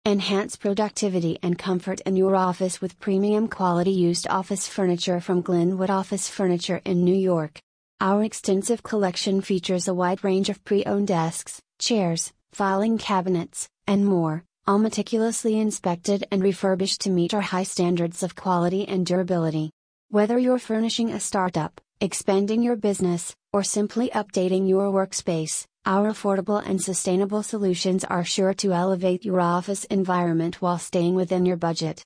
Enhance productivity and comfort in your office with premium quality used office furniture from Glenwood Office Furniture in New York. Our extensive collection features a wide range of pre-owned desks, chairs, filing cabinets, and more, all meticulously inspected and refurbished to meet our high standards of quality and durability. Whether you're furnishing a startup, expanding your business, or simply updating your workspace, our affordable and sustainable solutions are sure to elevate your office environment while staying within your budget.